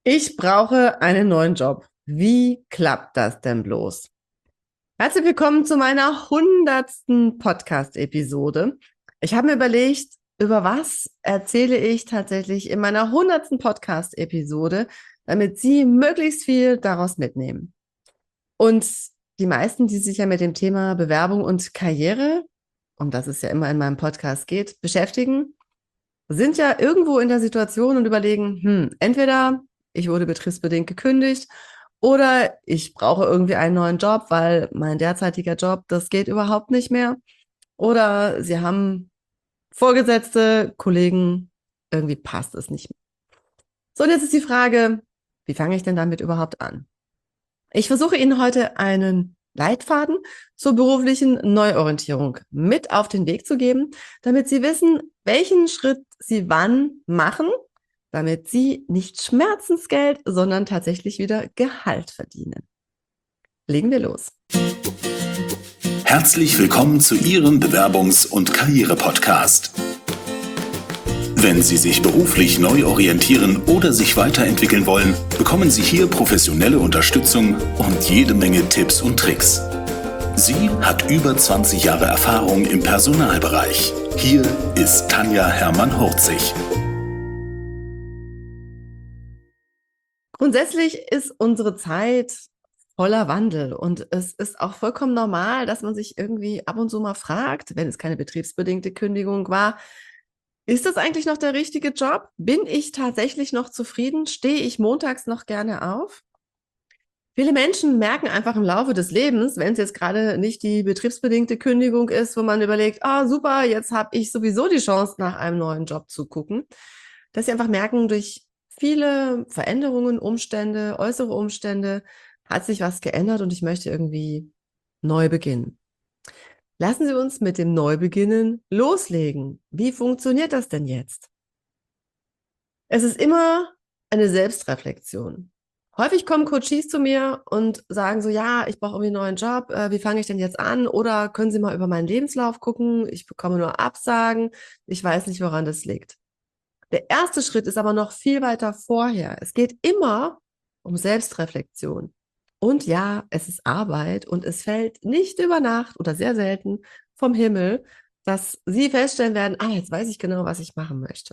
Ich brauche einen neuen Job. Wie klappt das denn bloß? Herzlich willkommen zu meiner 100. Podcast-Episode. Ich habe mir überlegt, über was erzähle ich tatsächlich in meiner 100. Podcast-Episode, damit Sie möglichst viel daraus mitnehmen. Und die meisten, die sich ja mit dem Thema Bewerbung und Karriere, um das es ja immer in meinem Podcast geht, beschäftigen, sind ja irgendwo in der Situation und überlegen, entweder ich wurde betriebsbedingt gekündigt oder ich brauche irgendwie einen neuen Job, weil mein derzeitiger Job, das geht überhaupt nicht mehr. Oder sie haben Vorgesetzte, Kollegen, irgendwie passt es nicht mehr. So, und jetzt ist die Frage, wie fange ich denn damit überhaupt an? Ich versuche Ihnen heute einen Leitfaden zur beruflichen Neuorientierung mit auf den Weg zu geben, damit Sie wissen, welchen Schritt Sie wann machen, damit Sie nicht Schmerzensgeld, sondern tatsächlich wieder Gehalt verdienen. Legen wir los. Herzlich willkommen zu Ihrem Bewerbungs- und Karriere-Podcast. Wenn Sie sich beruflich neu orientieren oder sich weiterentwickeln wollen, bekommen Sie hier professionelle Unterstützung und jede Menge Tipps und Tricks. Sie hat über 20 Jahre Erfahrung im Personalbereich. Hier ist Tanja Hermann-Hurzig. Grundsätzlich ist unsere Zeit voller Wandel und es ist auch vollkommen normal, dass man sich irgendwie ab und zu mal fragt, wenn es keine betriebsbedingte Kündigung war, ist das eigentlich noch der richtige Job? Bin ich tatsächlich noch zufrieden? Stehe ich montags noch gerne auf? Viele Menschen merken einfach im Laufe des Lebens, wenn es jetzt gerade nicht die betriebsbedingte Kündigung ist, wo man überlegt, ah super, jetzt habe ich sowieso die Chance, nach einem neuen Job zu gucken, dass sie einfach merken, durch viele Veränderungen, Umstände, äußere Umstände hat sich was geändert und ich möchte irgendwie neu beginnen. Lassen Sie uns mit dem Neubeginnen loslegen. Wie funktioniert das denn jetzt? Es ist immer eine Selbstreflexion. Häufig kommen Coaches zu mir und sagen so, ja, ich brauche irgendwie einen neuen Job, wie fange ich denn jetzt an? Oder können Sie mal über meinen Lebenslauf gucken? Ich bekomme nur Absagen, ich weiß nicht, woran das liegt. Der erste Schritt ist aber noch viel weiter vorher. Es geht immer um Selbstreflexion. Und ja, es ist Arbeit und es fällt nicht über Nacht oder sehr selten vom Himmel, dass Sie feststellen werden, jetzt weiß ich genau, was ich machen möchte.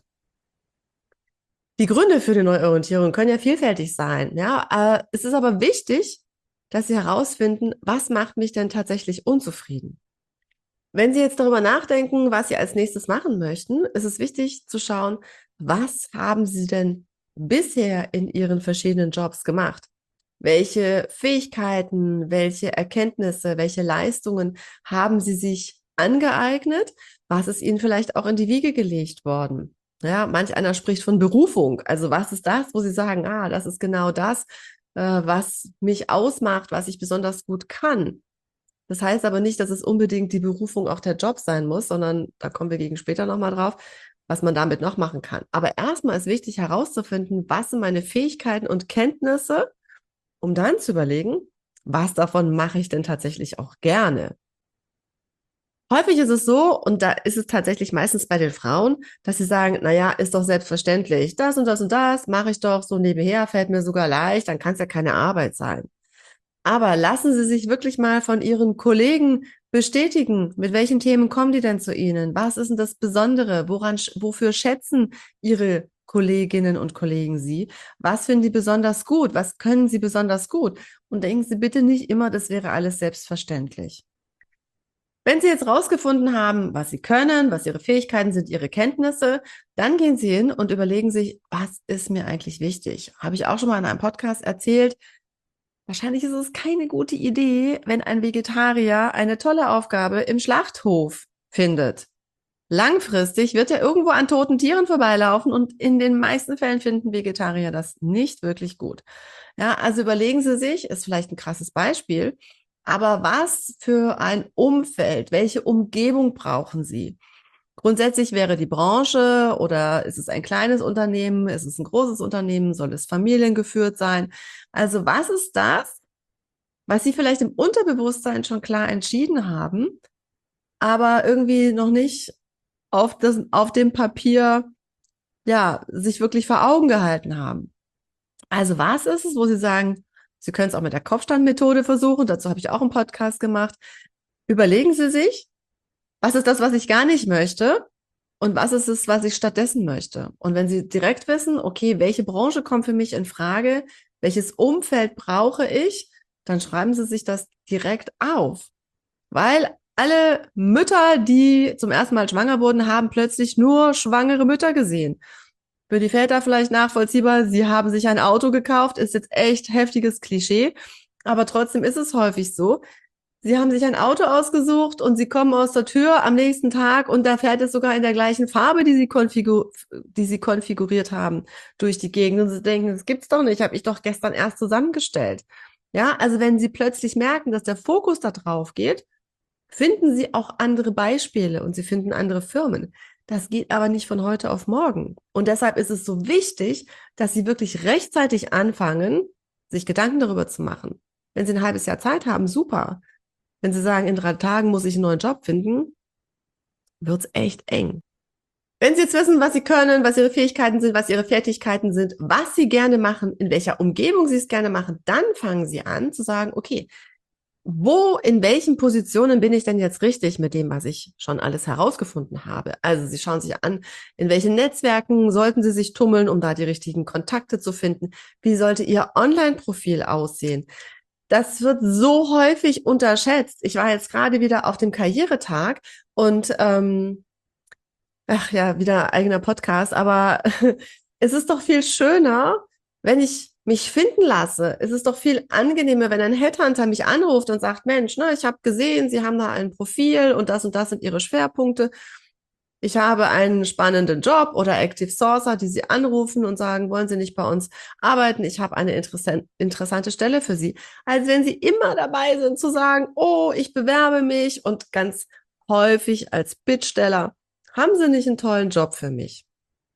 Die Gründe für die Neuorientierung können ja vielfältig sein. Ja, es ist aber wichtig, dass Sie herausfinden, was macht mich denn tatsächlich unzufrieden? Wenn Sie jetzt darüber nachdenken, was Sie als nächstes machen möchten, ist es wichtig zu schauen, was haben Sie denn bisher in Ihren verschiedenen Jobs gemacht? Welche Fähigkeiten, welche Erkenntnisse, welche Leistungen haben Sie sich angeeignet? Was ist Ihnen vielleicht auch in die Wiege gelegt worden? Ja, manch einer spricht von Berufung. Also was ist das, wo Sie sagen, das ist genau das, was mich ausmacht, was ich besonders gut kann. Das heißt aber nicht, dass es unbedingt die Berufung auch der Job sein muss, sondern da kommen wir gegen später nochmal drauf, was man damit noch machen kann. Aber erstmal ist wichtig herauszufinden, was sind meine Fähigkeiten und Kenntnisse, um dann zu überlegen, was davon mache ich denn tatsächlich auch gerne. Häufig ist es so, und da ist es tatsächlich meistens bei den Frauen, dass sie sagen, naja, ist doch selbstverständlich, das und das mache ich doch so nebenher, fällt mir sogar leicht, dann kann es ja keine Arbeit sein. Aber lassen Sie sich wirklich mal von Ihren Kollegen bestätigen, mit welchen Themen kommen die denn zu Ihnen? Was ist denn das Besondere? Wofür schätzen Ihre Kolleginnen und Kollegen Sie? Was finden die besonders gut? Was können Sie besonders gut? Und denken Sie bitte nicht immer, das wäre alles selbstverständlich. Wenn Sie jetzt rausgefunden haben, was Sie können, was Ihre Fähigkeiten sind, Ihre Kenntnisse, dann gehen Sie hin und überlegen sich, was ist mir eigentlich wichtig? Habe ich auch schon mal in einem Podcast erzählt. Wahrscheinlich ist es keine gute Idee, wenn ein Vegetarier eine tolle Aufgabe im Schlachthof findet. Langfristig wird er irgendwo an toten Tieren vorbeilaufen und in den meisten Fällen finden Vegetarier das nicht wirklich gut. Ja, also überlegen Sie sich, ist vielleicht ein krasses Beispiel, aber was für ein Umfeld, welche Umgebung brauchen Sie? Grundsätzlich wäre die Branche oder ist es ein kleines Unternehmen, ist es ein großes Unternehmen, soll es familiengeführt sein? Also was ist das, was Sie vielleicht im Unterbewusstsein schon klar entschieden haben, aber irgendwie noch nicht auf dem Papier, ja, sich wirklich vor Augen gehalten haben? Also was ist es, wo Sie sagen, Sie können es auch mit der Kopfstandmethode versuchen, dazu habe ich auch einen Podcast gemacht. Überlegen Sie sich, was ist das, was ich gar nicht möchte und was ist es, was ich stattdessen möchte. Und wenn Sie direkt wissen, okay, welche Branche kommt für mich in Frage, welches Umfeld brauche ich, dann schreiben Sie sich das direkt auf. Weil alle Mütter, die zum ersten Mal schwanger wurden, haben plötzlich nur schwangere Mütter gesehen. Für die Väter vielleicht nachvollziehbar, sie haben sich ein Auto gekauft, ist jetzt echt heftiges Klischee, aber trotzdem ist es häufig so. Sie haben sich ein Auto ausgesucht und sie kommen aus der Tür am nächsten Tag und da fährt es sogar in der gleichen Farbe, die sie konfiguriert haben, durch die Gegend. Und sie denken, das gibt's doch nicht, habe ich doch gestern erst zusammengestellt. Ja, also wenn sie plötzlich merken, dass der Fokus da drauf geht, finden Sie auch andere Beispiele und Sie finden andere Firmen. Das geht aber nicht von heute auf morgen. Und deshalb ist es so wichtig, dass Sie wirklich rechtzeitig anfangen, sich Gedanken darüber zu machen. Wenn Sie ein halbes Jahr Zeit haben, super. Wenn Sie sagen, in 3 Tagen muss ich einen neuen Job finden, wird's echt eng. Wenn Sie jetzt wissen, was Sie können, was Ihre Fähigkeiten sind, was Ihre Fertigkeiten sind, was Sie gerne machen, in welcher Umgebung Sie es gerne machen, dann fangen Sie an zu sagen, okay, in welchen Positionen bin ich denn jetzt richtig mit dem, was ich schon alles herausgefunden habe? Also Sie schauen sich an, in welchen Netzwerken sollten Sie sich tummeln, um da die richtigen Kontakte zu finden? Wie sollte Ihr Online-Profil aussehen? Das wird so häufig unterschätzt. Ich war jetzt gerade wieder auf dem Karrieretag und ach ja, wieder eigener Podcast, aber es ist doch viel schöner, wenn ich mich finden lasse. Es ist doch viel angenehmer, wenn ein Headhunter mich anruft und sagt, Mensch, ne, ich habe gesehen, Sie haben da ein Profil und das sind Ihre Schwerpunkte. Ich habe einen spannenden Job oder Active Sourcer, die Sie anrufen und sagen, wollen Sie nicht bei uns arbeiten? Ich habe eine interessante Stelle für Sie. Als wenn Sie immer dabei sind zu sagen, oh, ich bewerbe mich und ganz häufig als Bittsteller, haben Sie nicht einen tollen Job für mich?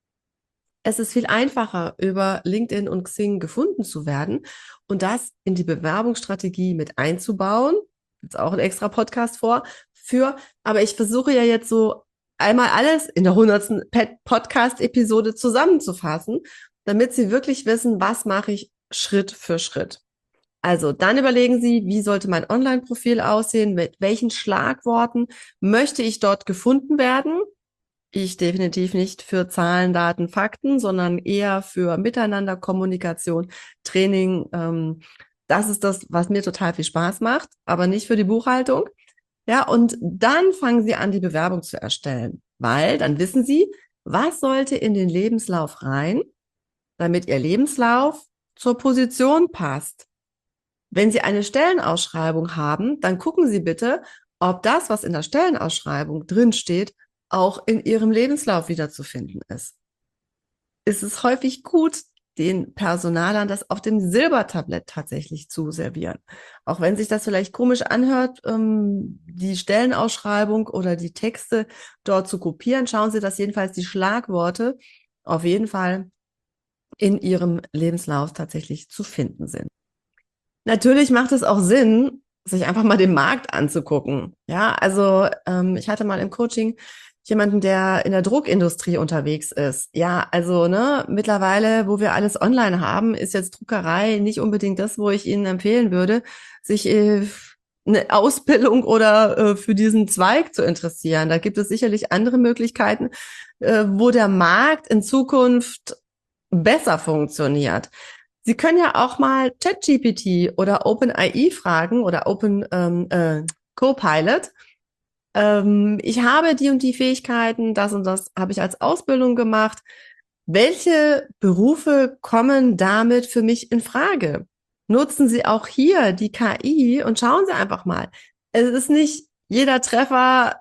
Es ist viel einfacher, über LinkedIn und Xing gefunden zu werden und das in die Bewerbungsstrategie mit einzubauen. Jetzt auch ein extra Podcast aber ich versuche ja jetzt so einmal alles in der 100. Podcast-Episode zusammenzufassen, damit Sie wirklich wissen, was mache ich Schritt für Schritt. Also dann überlegen Sie, wie sollte mein Online-Profil aussehen, mit welchen Schlagworten möchte ich dort gefunden werden. Ich definitiv nicht für Zahlen, Daten, Fakten, sondern eher für Miteinander, Kommunikation, Training. Das ist das, was mir total viel Spaß macht, aber nicht für die Buchhaltung. Ja, und dann fangen Sie an, die Bewerbung zu erstellen, weil dann wissen Sie, was sollte in den Lebenslauf rein, damit Ihr Lebenslauf zur Position passt. Wenn Sie eine Stellenausschreibung haben, dann gucken Sie bitte, ob das, was in der Stellenausschreibung drinsteht, auch in Ihrem Lebenslauf wiederzufinden ist. Es ist häufig gut, den Personalern das auf dem Silbertablett tatsächlich zu servieren. Auch wenn sich das vielleicht komisch anhört, die Stellenausschreibung oder die Texte dort zu kopieren, schauen Sie, dass jedenfalls die Schlagworte auf jeden Fall in Ihrem Lebenslauf tatsächlich zu finden sind. Natürlich macht es auch Sinn, sich einfach mal den Markt anzugucken. Ja, also ich hatte mal im Coaching jemanden, der in der Druckindustrie unterwegs ist. Ja, also ne, mittlerweile, wo wir alles online haben, ist jetzt Druckerei nicht unbedingt das, wo ich Ihnen empfehlen würde, sich eine Ausbildung oder für diesen Zweig zu interessieren. Da gibt es sicherlich andere Möglichkeiten, wo der Markt in Zukunft besser funktioniert. Sie können ja auch mal ChatGPT oder OpenAI fragen oder Copilot. Ich habe die und die Fähigkeiten, das und das habe ich als Ausbildung gemacht. Welche Berufe kommen damit für mich in Frage? Nutzen Sie auch hier die KI und schauen Sie einfach mal. Es ist nicht jeder Treffer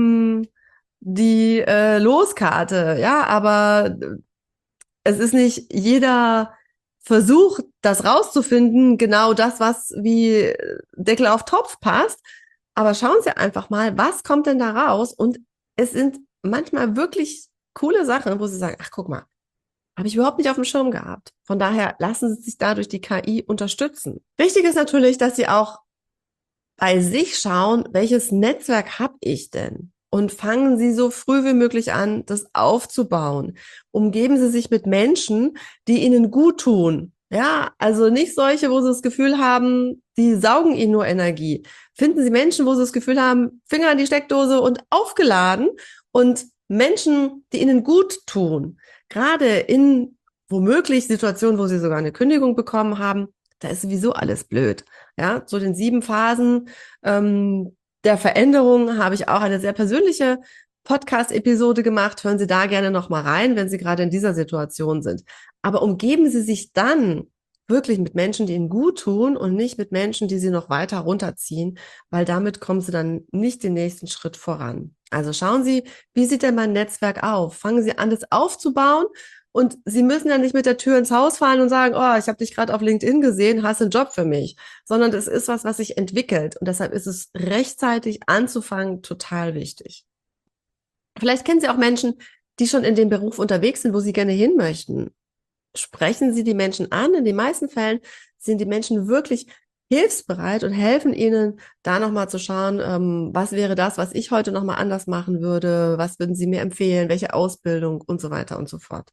die Loskarte, ja, aber es ist nicht jeder Versuch, das rauszufinden, genau das, was wie Deckel auf Topf passt. Aber schauen Sie einfach mal, was kommt denn da raus? Und es sind manchmal wirklich coole Sachen, wo Sie sagen, ach, guck mal, habe ich überhaupt nicht auf dem Schirm gehabt. Von daher lassen Sie sich dadurch die KI unterstützen. Wichtig ist natürlich, dass Sie auch bei sich schauen, welches Netzwerk habe ich denn? Und fangen Sie so früh wie möglich an, das aufzubauen. Umgeben Sie sich mit Menschen, die Ihnen gut tun. Ja, also nicht solche, wo sie das Gefühl haben, die saugen ihnen nur Energie. Finden Sie Menschen, wo sie das Gefühl haben, Finger in die Steckdose und aufgeladen, und Menschen, die ihnen gut tun. Gerade in womöglich Situationen, wo sie sogar eine Kündigung bekommen haben, da ist sowieso alles blöd. Ja, zu den 7 Phasen der Veränderung habe ich auch eine sehr persönliche Podcast-Episode gemacht. Hören Sie da gerne noch mal rein, wenn Sie gerade in dieser Situation sind. Aber umgeben Sie sich dann wirklich mit Menschen, die Ihnen gut tun, und nicht mit Menschen, die Sie noch weiter runterziehen, weil damit kommen Sie dann nicht den nächsten Schritt voran. Also schauen Sie, wie sieht denn mein Netzwerk auf? Fangen Sie an, das aufzubauen, und Sie müssen ja nicht mit der Tür ins Haus fallen und sagen, oh, ich habe dich gerade auf LinkedIn gesehen, hast einen Job für mich, sondern das ist was, was sich entwickelt, und deshalb ist es rechtzeitig anzufangen total wichtig. Vielleicht kennen Sie auch Menschen, die schon in dem Beruf unterwegs sind, wo Sie gerne hin möchten. Sprechen Sie die Menschen an. In den meisten Fällen sind die Menschen wirklich hilfsbereit und helfen Ihnen, da nochmal zu schauen, was wäre das, was ich heute nochmal anders machen würde, was würden Sie mir empfehlen, welche Ausbildung und so weiter und so fort.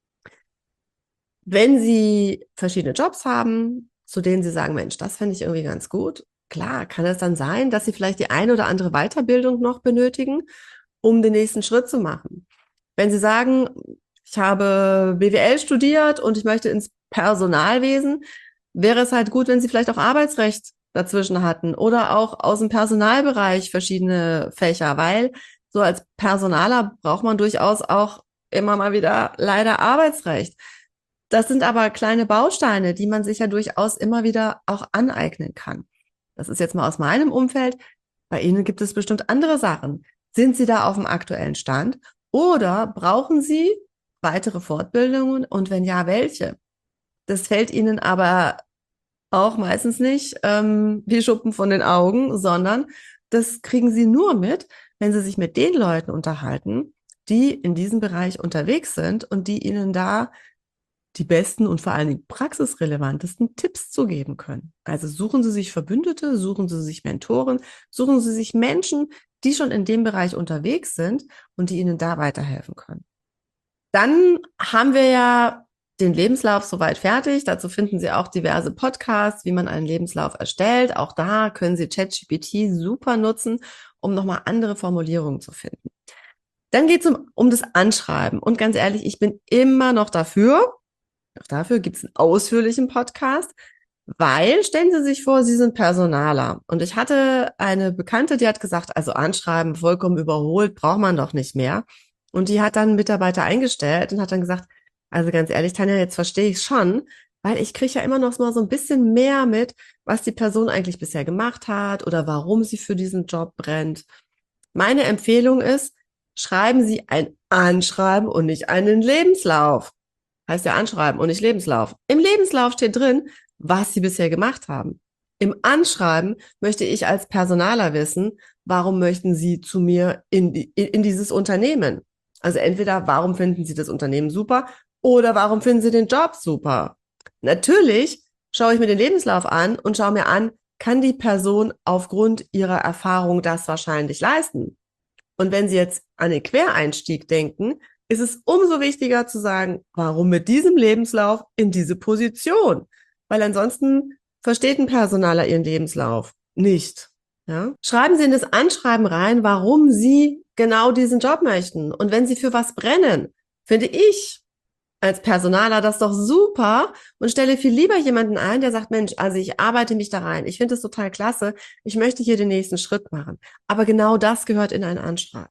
Wenn Sie verschiedene Jobs haben, zu denen Sie sagen, Mensch, das fände ich irgendwie ganz gut, klar, kann es dann sein, dass Sie vielleicht die eine oder andere Weiterbildung noch benötigen, um den nächsten Schritt zu machen. Wenn Sie sagen, ich habe BWL studiert und ich möchte ins Personalwesen, wäre es halt gut, wenn Sie vielleicht auch Arbeitsrecht dazwischen hatten oder auch aus dem Personalbereich verschiedene Fächer, weil so als Personaler braucht man durchaus auch immer mal wieder leider Arbeitsrecht. Das sind aber kleine Bausteine, die man sich ja durchaus immer wieder auch aneignen kann. Das ist jetzt mal aus meinem Umfeld. Bei Ihnen gibt es bestimmt andere Sachen. Sind Sie da auf dem aktuellen Stand oder brauchen Sie weitere Fortbildungen, und wenn ja, welche? Das fällt Ihnen aber auch meistens nicht wie Schuppen von den Augen, sondern das kriegen Sie nur mit, wenn Sie sich mit den Leuten unterhalten, die in diesem Bereich unterwegs sind und die Ihnen da die besten und vor allen Dingen praxisrelevantesten Tipps zu geben können. Also suchen Sie sich Verbündete, suchen Sie sich Mentoren, suchen Sie sich Menschen, die schon in dem Bereich unterwegs sind und die Ihnen da weiterhelfen können. Dann haben wir ja den Lebenslauf soweit fertig. Dazu finden Sie auch diverse Podcasts, wie man einen Lebenslauf erstellt. Auch da können Sie ChatGPT super nutzen, um nochmal andere Formulierungen zu finden. Dann geht es um das Anschreiben. Und ganz ehrlich, ich bin immer noch dafür, auch dafür gibt es einen ausführlichen Podcast, weil, stellen Sie sich vor, Sie sind Personaler. Und ich hatte eine Bekannte, die hat gesagt, also Anschreiben vollkommen überholt, braucht man doch nicht mehr. Und die hat dann einen Mitarbeiter eingestellt und hat dann gesagt, also ganz ehrlich, Tanja, jetzt verstehe ich es schon, weil ich kriege ja immer noch mal so ein bisschen mehr mit, was die Person eigentlich bisher gemacht hat oder warum sie für diesen Job brennt. Meine Empfehlung ist, schreiben Sie ein Anschreiben und nicht einen Lebenslauf. Heißt ja Anschreiben und nicht Lebenslauf. Im Lebenslauf steht drin, was Sie bisher gemacht haben. Im Anschreiben möchte ich als Personaler wissen, warum möchten Sie zu mir in dieses Unternehmen? Also entweder, warum finden Sie das Unternehmen super, oder warum finden Sie den Job super? Natürlich schaue ich mir den Lebenslauf an und schaue mir an, kann die Person aufgrund ihrer Erfahrung das wahrscheinlich leisten? Und wenn Sie jetzt an den Quereinstieg denken, ist es umso wichtiger zu sagen, warum mit diesem Lebenslauf in diese Position? Weil ansonsten versteht ein Personaler Ihren Lebenslauf nicht. Ja? Schreiben Sie in das Anschreiben rein, warum Sie genau diesen Job möchten. Und wenn Sie für was brennen, finde ich als Personaler das doch super und stelle viel lieber jemanden ein, der sagt, Mensch, also ich arbeite mich da rein. Ich finde es total klasse. Ich möchte hier den nächsten Schritt machen. Aber genau das gehört in ein Anschreiben.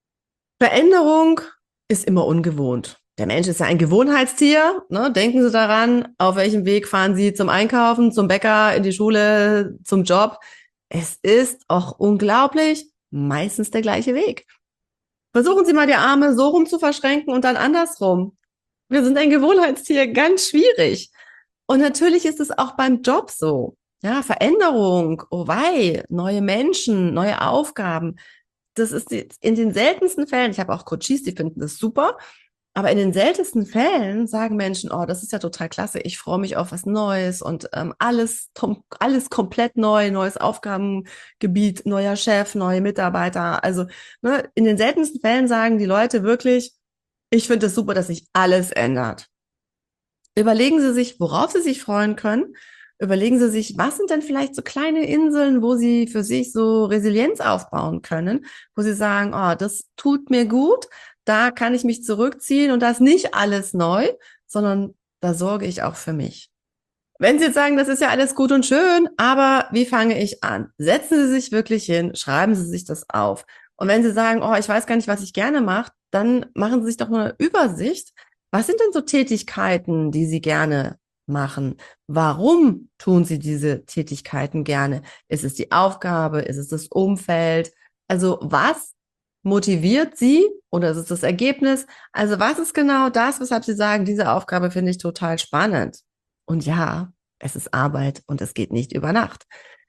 Veränderung ist immer ungewohnt. Der Mensch ist ja ein Gewohnheitstier. Ne? Denken Sie daran, auf welchem Weg fahren Sie zum Einkaufen, zum Bäcker, in die Schule, zum Job. Es ist auch unglaublich meistens der gleiche Weg. Versuchen Sie mal, die Arme so rum zu verschränken und dann andersrum. Wir sind ein Gewohnheitstier, ganz schwierig. Und natürlich ist es auch beim Job so. Ja, Veränderung, oh wei, neue Menschen, neue Aufgaben. Das ist in den seltensten Fällen, ich habe auch Coaches, die finden das super, aber in den seltensten Fällen sagen Menschen, oh, das ist ja total klasse, ich freue mich auf was Neues und alles komplett neu, neues Aufgabengebiet, neuer Chef, neue Mitarbeiter. Also ne, in den seltensten Fällen sagen die Leute wirklich, ich finde es super, dass sich alles ändert. Überlegen Sie sich, worauf Sie sich freuen können. Überlegen Sie sich, was sind denn vielleicht so kleine Inseln, wo Sie für sich so Resilienz aufbauen können, wo Sie sagen, oh, das tut mir gut, da kann ich mich zurückziehen und da ist nicht alles neu, sondern da sorge ich auch für mich. Wenn Sie jetzt sagen, das ist ja alles gut und schön, aber wie fange ich an? Setzen Sie sich wirklich hin, schreiben Sie sich das auf. Und wenn Sie sagen, oh, ich weiß gar nicht, was ich gerne mache, dann machen Sie sich doch mal eine Übersicht. Was sind denn so Tätigkeiten, die Sie gerne machen? Warum tun Sie diese Tätigkeiten gerne? Ist es die Aufgabe? Ist es das Umfeld? Also was motiviert Sie oder ist es das Ergebnis? Also was ist genau das, weshalb Sie sagen, diese Aufgabe finde ich total spannend? Und ja, es ist Arbeit und es geht nicht über Nacht.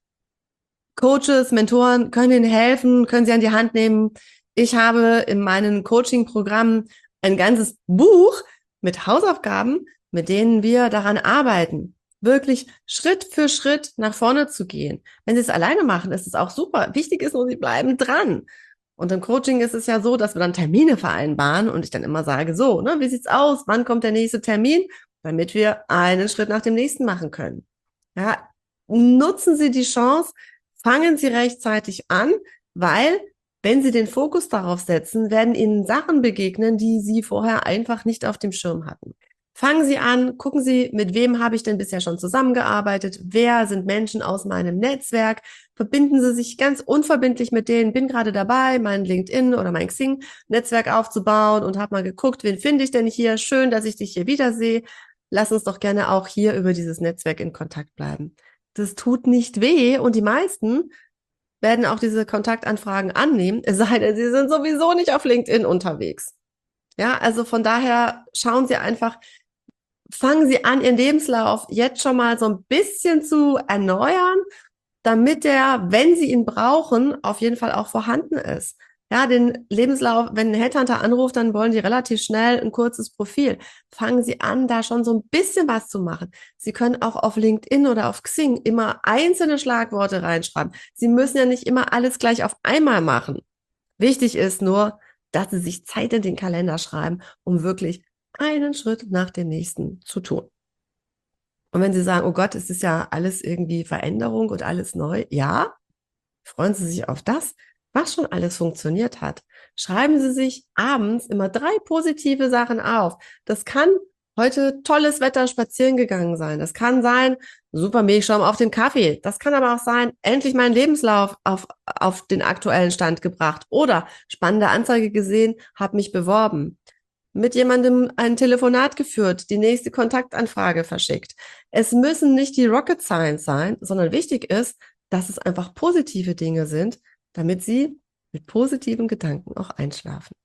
Coaches, Mentoren können Ihnen helfen, können Sie an die Hand nehmen. Ich habe in meinen Coaching-Programmen ein ganzes Buch mit Hausaufgaben, mit denen wir daran arbeiten, wirklich Schritt für Schritt nach vorne zu gehen. Wenn Sie es alleine machen, ist es auch super. Wichtig ist nur, Sie bleiben dran. Und im Coaching ist es ja so, dass wir dann Termine vereinbaren und ich dann immer sage, so, ne, wie sieht's aus? Wann kommt der nächste Termin? Damit wir einen Schritt nach dem nächsten machen können. Ja, nutzen Sie die Chance, fangen Sie rechtzeitig an, weil wenn Sie den Fokus darauf setzen, werden Ihnen Sachen begegnen, die Sie vorher einfach nicht auf dem Schirm hatten. Fangen Sie an, gucken Sie, mit wem habe ich denn bisher schon zusammengearbeitet? Wer sind Menschen aus meinem Netzwerk? Verbinden Sie sich ganz unverbindlich mit denen. Bin gerade dabei, mein LinkedIn oder mein Xing-Netzwerk aufzubauen und habe mal geguckt, wen finde ich denn hier? Schön, dass ich dich hier wiedersehe. Lass uns doch gerne auch hier über dieses Netzwerk in Kontakt bleiben. Das tut nicht weh und die meisten werden auch diese Kontaktanfragen annehmen, es sei denn, sie sind sowieso nicht auf LinkedIn unterwegs. Ja, also von daher schauen Sie einfach, fangen Sie an, Ihren Lebenslauf jetzt schon mal so ein bisschen zu erneuern, damit der, wenn Sie ihn brauchen, auf jeden Fall auch vorhanden ist. Ja, den Lebenslauf, wenn ein Headhunter anruft, dann wollen die relativ schnell ein kurzes Profil. Fangen Sie an, da schon so ein bisschen was zu machen. Sie können auch auf LinkedIn oder auf Xing immer einzelne Schlagworte reinschreiben. Sie müssen ja nicht immer alles gleich auf einmal machen. Wichtig ist nur, dass Sie sich Zeit in den Kalender schreiben, um wirklich einen Schritt nach dem nächsten zu tun. Und wenn Sie sagen, oh Gott, es ist ja alles irgendwie Veränderung und alles neu, ja, freuen Sie sich auf das, was schon alles funktioniert hat. Schreiben Sie sich abends immer 3 positive Sachen auf. Das kann heute tolles Wetter spazieren gegangen sein. Das kann sein, super Milchschaum auf dem Kaffee. Das kann aber auch sein, endlich meinen Lebenslauf auf den aktuellen Stand gebracht oder spannende Anzeige gesehen, habe mich beworben. Mit jemandem ein Telefonat geführt, die nächste Kontaktanfrage verschickt. Es müssen nicht die Rocket Science sein, sondern wichtig ist, dass es einfach positive Dinge sind, damit Sie mit positiven Gedanken auch einschlafen.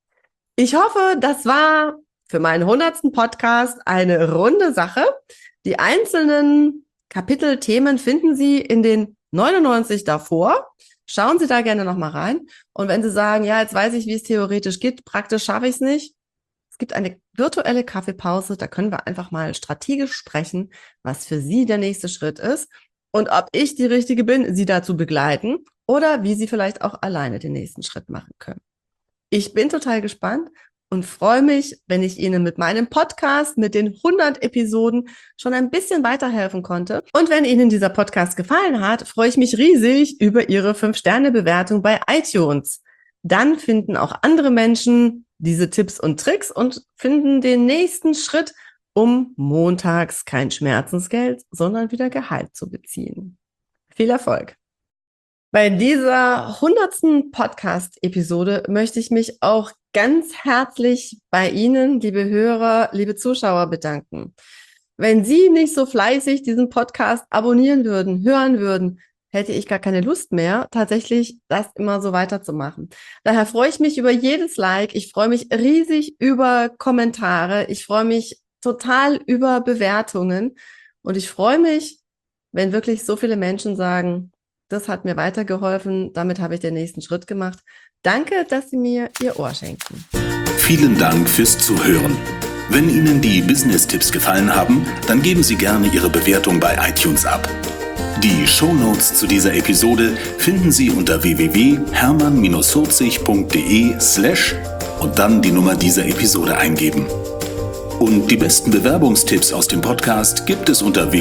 Ich hoffe, das war für meinen 100. Podcast eine runde Sache. Die einzelnen Kapitelthemen finden Sie in den 99 davor. Schauen Sie da gerne nochmal rein. Und wenn Sie sagen, ja, jetzt weiß ich, wie es theoretisch geht, praktisch schaffe ich es nicht. Es gibt eine virtuelle Kaffeepause, da können wir einfach mal strategisch sprechen, was für Sie der nächste Schritt ist und ob ich die Richtige bin, Sie dazu begleiten oder wie Sie vielleicht auch alleine den nächsten Schritt machen können. Ich bin total gespannt und freue mich, wenn ich Ihnen mit meinem Podcast, mit den 100 Episoden schon ein bisschen weiterhelfen konnte. Und wenn Ihnen dieser Podcast gefallen hat, freue ich mich riesig über Ihre 5-Sterne-Bewertung bei iTunes. Dann finden auch andere Menschen diese Tipps und Tricks und finden den nächsten Schritt, um montags kein Schmerzensgeld, sondern wieder Gehalt zu beziehen. Viel Erfolg! Bei dieser 100. Podcast-Episode möchte ich mich auch ganz herzlich bei Ihnen, liebe Hörer, liebe Zuschauer, bedanken. Wenn Sie nicht so fleißig diesen Podcast abonnieren würden, hören würden, hätte ich gar keine Lust mehr, tatsächlich das immer so weiterzumachen. Daher freue ich mich über jedes Like, ich freue mich riesig über Kommentare, ich freue mich total über Bewertungen und ich freue mich, wenn wirklich so viele Menschen sagen, das hat mir weitergeholfen, damit habe ich den nächsten Schritt gemacht. Danke, dass Sie mir Ihr Ohr schenken. Vielen Dank fürs Zuhören. Wenn Ihnen die Business-Tipps gefallen haben, dann geben Sie gerne Ihre Bewertung bei iTunes ab. Die Shownotes zu dieser Episode finden Sie unter www.hermann-40.de/ und dann die Nummer dieser Episode eingeben. Und die besten Bewerbungstipps aus dem Podcast gibt es unter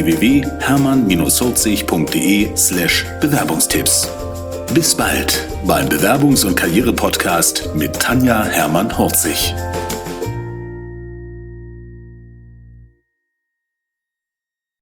www.hermann-holzig.de/Bewerbungstipps. Bis bald beim Bewerbungs- und Karriere-Podcast mit Tanja Hermann-Holzig.